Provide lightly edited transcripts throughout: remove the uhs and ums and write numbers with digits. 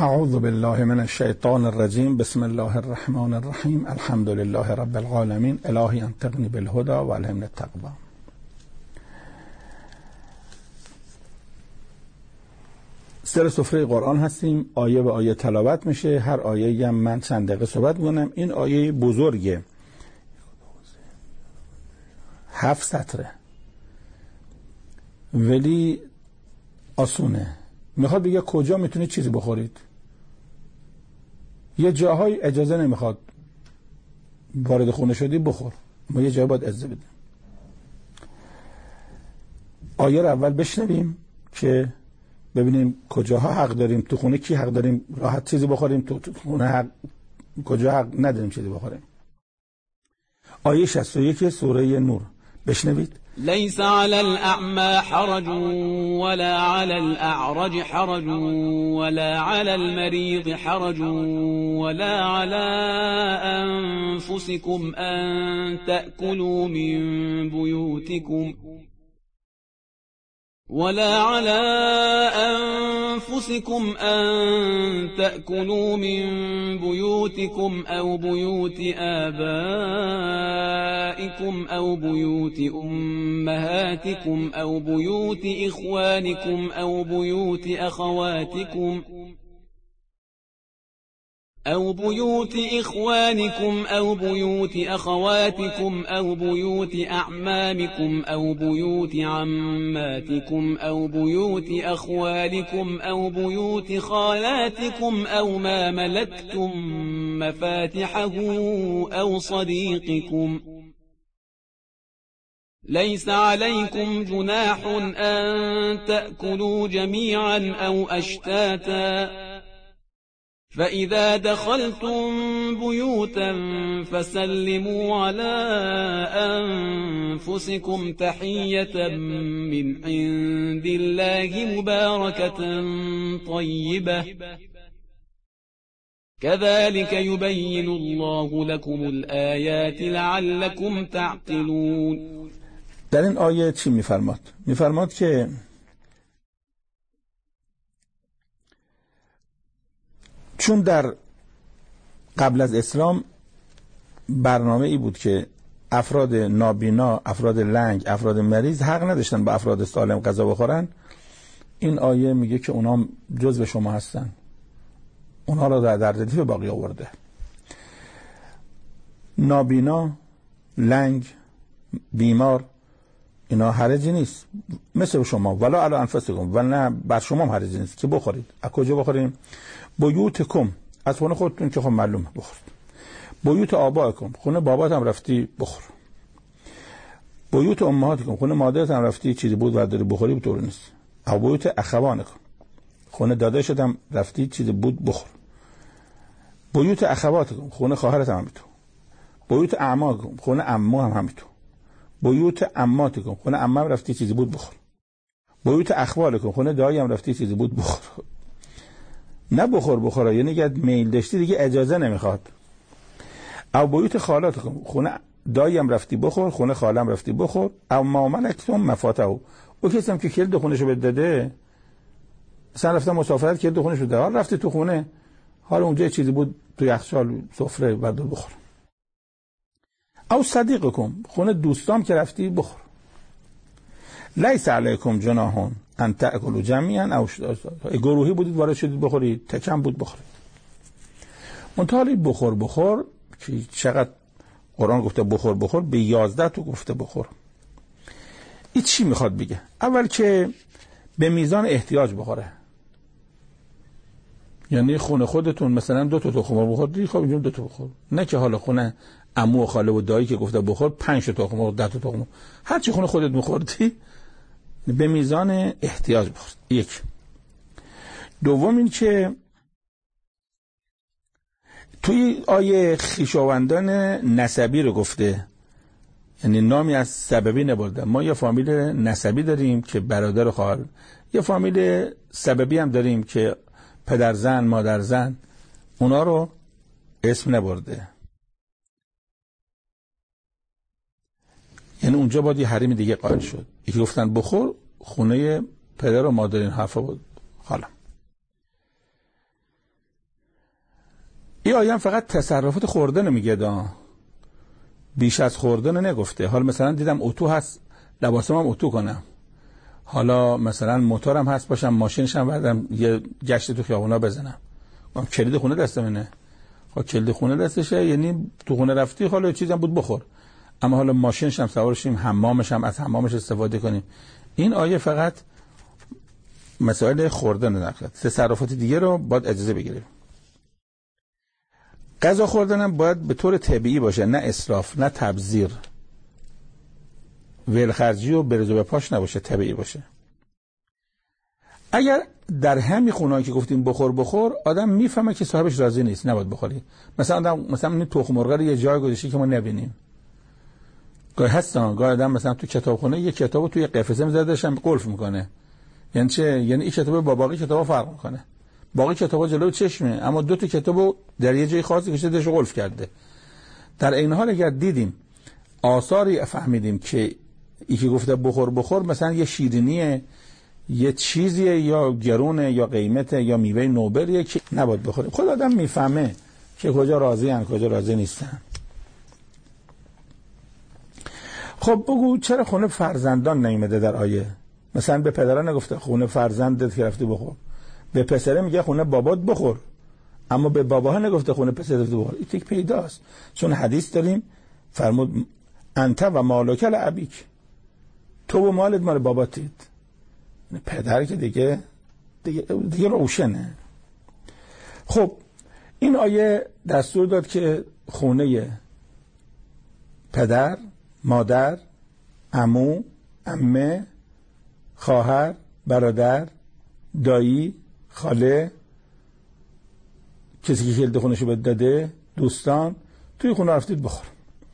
اعوذ بالله من الشیطان الرجیم. بسم الله الرحمن الرحیم. الحمد لله رب العالمین. الهی انطقنی بالهدى و الهمنی التقوی. سر سفره قرآن هستیم. آیه به آیه تلاوت میشه. هر آیه هم من چند دقیقه صحبت میکنم. این آیه بزرگه، 7 سطره، ولی آسونه. میخواد بگه کجا میتونید چیزی بخورید. یه جاهای اجازه نمیخواد، وارد خونه شدی بخور، ما یه جای باید اجازه بدیم. آیه رو اول بشنویم که ببینیم کجاها حق داریم، تو خونه کی حق داریم راحت چیزی بخوریم، تو خونه حق کجا حق نداریم چیزی بخوریم. آیه 61 سوره نور بشنوید. ليس على الأعمى حرج ولا على الأعرج حرج ولا على المريض حرج ولا على أنفسكم أن تأكلوا من بيوتكم أو بيوت آبائكم أو بيوت أمهاتكم أو بيوت إخوانكم أو بيوت أخواتكم أو بيوت أخواتكم أو بيوت أعمامكم أو بيوت عماتكم أو بيوت أخوالكم أو بيوت خالاتكم أو ما ملكتم مفاتحه أو صديقكم. ليس عليكم جناح أن تأكلوا جميعا أو أشتاتا فإذا دخلتم بيوتا فسلموا على أنفسكم تحية من عند الله مباركة طيبة كذلك يبين الله لكم الآيات لعلكم تعقلون. در این آیه چی میفرماد؟ میفرماد که چون در قبل از اسلام برنامه ای بود که افراد نابینا، افراد لنگ، افراد مریض حق نداشتن با افراد سالم غذا بخورن، این آیه میگه که اونا جزو شما هستن، اونا رو در ردیف باقی آورده. نابینا، لنگ، بیمار، اینا حرجی نیست، مثل شما. ولا علی انفسکم، و نه بر شما هم حرجی نیست که بخورید. از کجا بخوریم؟ بیوتکم، از خونه خودتون که خب معلومه بخورید. بیوت آبائکم، خونه بابات هم رفتی بخور. بیوت امهاتکم، خونه مادرت هم رفتی چیزی بود و داری بخوری بطور نیست. او بیوت اخوانکم، خونه داداشت هم رفتی چیزی بود بخور. بیوت اخواتکم، خونه خواهرت هم همینطور. بیوت اعمامکم، خونه عمو هم همینطور. بیوت عماتکم، خونه عمم رفتی چیزی بود بخور. بیوت اخوالکم، خونه دایی هم رفتی چیزی بود بخور. نه بخور، یعنی اگه میل داشتی دیگه اجازه نمیخواد. او بیوت خالاتکم، خونه دایی هم رفتی بخور، خونه خالم رفتی بخور. او ما ملکتم مفاتحه، او کسی هم که کلید خونه‌شو بهت داده، مثلا رفتن مسافرت کلید خونه‌شو داد، رفتی تو خونه، حالا اونجا چیزی بود تو یخچال سفره بعد بخور. او صدیقکم، خونه دوستام که رفتی بخور. لیس علیکم جناح ان تأکلوا جمیعا او گروهی بودید وارد شدید بخورید، تکم بود بخورید. منتهی بخور که چقدر قرآن گفته بخور، به 11 تو گفته بخور. این چی میخواد بگه؟ اول که به میزان احتیاج بخوره، یعنی خونه خودتون مثلا 2 تا تخم مرغ بخوردی، خب اینجوری 2 تا بخور. نه که حالا خونه عمو و خاله و دایی که گفته بخور 5 تا تخم مرغ، 10 تا تخم مرغ، هر چی خونه خودت میخوردی به میزان احتیاج بخور. یک. دوم این که توی آیه خویشاوندان نسبی رو گفته، یعنی نامی از سببی نبرده. ما یه فامیل نسبی داریم که برادر و خواهر، یه فامیل سببی هم داریم که پدر زن، مادر زن، اونا رو اسم نبرده. یعنی اونجا باید یه حریم دیگه قائل شد. یکی گفتن بخور، خونه پدر و مادر این حرفا بود خالم. این آیه هم فقط تصرفات خوردن میگه بیش از خوردن نگفته. حالا مثلا دیدم اتو هست لباسم هم اتو کنم، حالا مثلا موتورم هست باشم ماشینشم بردم یه گشت تو خیابونا بزنم، کلید خونه دستمونه، خب کلید خونه دستشه یعنی تو خونه رفتی حالا چیزی هم بود بخور، اما حالا ماشینش هم سوار شیم، حمامش هم از حمامش استفاده کنیم. این آیه فقط مسائل خوردن نقل، تصرفات دیگه رو باید اجازه بگیریم. غذا خوردن هم باید به طور طبیعی باشه، نه اسراف، نه تبذیر، ولخرجی و برز و بپاش نباشه، طبیعی باشه. اگر در همین خونه‌ای که گفتیم بخور آدم میفهمه که صاحبش راضی نیست نباید بخوری. مثلا آدم مثلا تخم مرغ رو یه جای گذاشته که ما نبینیم، گاهی هستن گاهی آدم مثلا تو کتابخونه یه کتابو توی قفسه میذارهش هم قلف میکنه. یعنی چه؟ یعنی این کتاب با باقی کتابا فرق میکنه. باقی کتابا جلوی چشمه اما دو تا کتابو در یه جای خاصی کشیده دش قلف کرده. در این حال اگر دیدیم آثاری فهمیدیم که یکی گفته بخور مثلا یه شیرینیه، یه چیزیه یا گرونه یا قیمته یا میوه نوبلیه که نباید بخوریم. خود آدم میفهمه که کجا راضی ان کجا راضی نیستن. خب بگو چرا خونه فرزندان نیامده در آیه؟ مثلا به پدران نگفته خونه فرزندت که رفتی بخور، به پسره میگه خونه بابات بخور، اما به باباها نگفته خونه پسرت بخور. این تیک پیداست، چون حدیث داریم فرمود انت و مالک لابیک، تو و مالت مال باباتید. پدر که دیگه روشنه. خب این آیه دستور داد که خونه پدر، مادر، عمو، عمه، خواهر، برادر، دایی، خاله، کسی که کلید خونه‌شو بهت داده، دوستان، توی خونه رفتید بخور.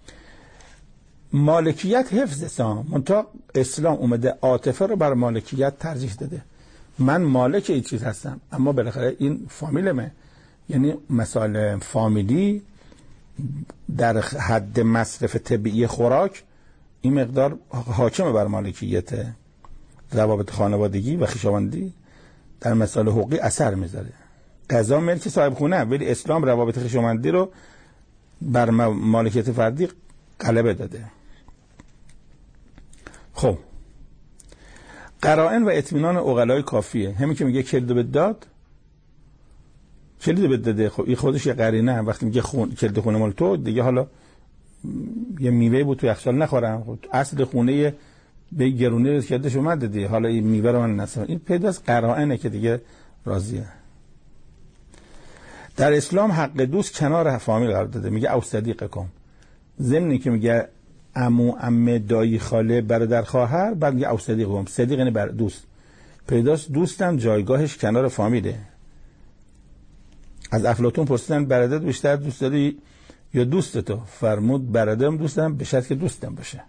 مالکیت حفظ اسلام، منتها اسلام اومده عاطفه رو بر مالکیت ترجیح داده. من مالک این چیز هستم اما بالاخره این فامیلمه، یعنی مسائل فامیلی در حد مصرف طبیعی خوراک این مقدار حاکمه بر مالکیت. روابط خانوادگی و خویشاوندی در مسائل حقوقی اثر میذاره. قضا ملک صاحب خونه، ولی اسلام روابط خویشاوندی رو بر مالکیت فردی غلبه داده. خب قرائن و اطمینان عقلای کافیه. همین که میگه کلید بد داد، کلید بد داده، خب این خودش یه قرینه. وقتی میگه کلید خونه مال تو، دیگه حالا یه میوه بود تو یخچال نخورم، خب اصل خونه به گرونی رو کردش اومد دادی، حالا این میوه رو من نسیم. این پیداست قرائنه که دیگه راضیه. در اسلام حق دوست کنار فامیل قرار داده، میگه او صدیقکم، ضمنی که میگه عمو، عمه، دایی، خاله، برادر، خواهر، بعد میگه او صدیقکم، صدیق یعنی بر دوست. پیداست دوستم جایگاهش کنار فامیله. از افلاطون پرسیدن برادر بیشتر دوست داری یا دوست تو؟ فرمود برادرم دوستم به شرط که دوستم باشه،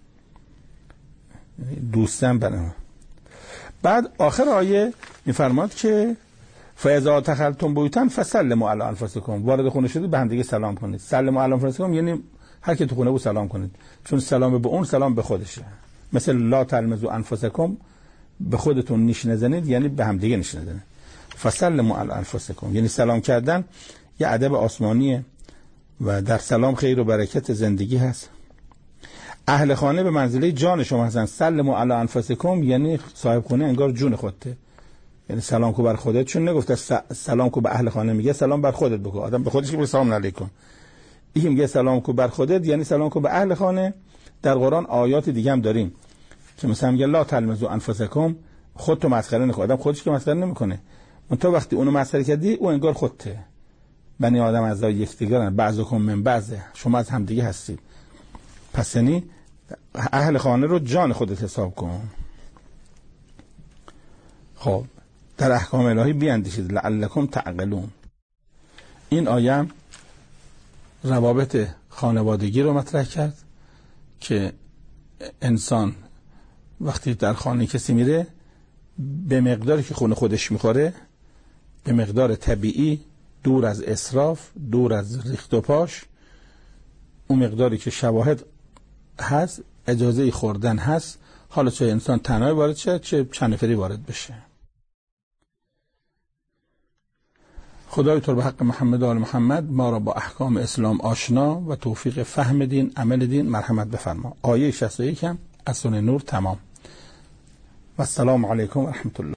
دوستم برام. بعد آخر آیه میفرماد که فاذا دخلتم بیوتا فسلموا علی انفسکم، وارد خونه شدید به هم دیگه سلام کنید. سلموا علی انفسکم یعنی هر کی تو خونه بود سلام کنید، چون سلام به اون سلام به خودشه. مثل لا تلمزوا انفسکم، به خودتون نیش نزنید یعنی به هم دیگه نیش نزنید. فسلموا علی انفسکم یعنی سلام کردن یه ادب آسمانیه و در سلام خیر و برکت زندگی هست. اهل خانه به منزله جان شما هستن. سلموا علی انفسکم یعنی صاحب خونه انگار جون خودته، یعنی سلام کو بر خودت، چون نگفته سلام کو به اهل خانه، میگه سلام بر خودت بگو. آدم به خودش که سلام علیکم، این میگه سلام کو بر خودت یعنی سلام کو به اهل خانه. در قرآن آیات دیگه هم داریم که مثلا میگه لا تلمزوا انفسکم، خودتو مسخره نکن. آدم خودش که مسخره نمیکنه، اون تو وقتی اونو مسخره کردی اون انگار خودته. بنی آدم از یکدیگرن، بعضکم من بعض، شما از هم دیگه هستید. پس یعنی اهل خانه رو جان خودت حساب کن. خب در احکام الهی بیاندیشید لعلکم تعقلون. این آیه روابط خانوادگی رو مطرح کرد که انسان وقتی در خانه کسی میره به مقداری که خونه خودش میخوره، به مقدار طبیعی، دور از اسراف، دور از ریخت و پاش، اون مقداری که شواهد هست اجازه خوردن هست، حالا چه انسان تنهایی وارد شه چه چند نفری وارد بشه. خدای تو به حق محمد و آل محمد ما را با احکام اسلام آشنا و توفیق فهم دین، عمل دین مرحمت بفرما. آیه 61 هم از سوره نور تمام. و السلام علیکم و رحمت الله.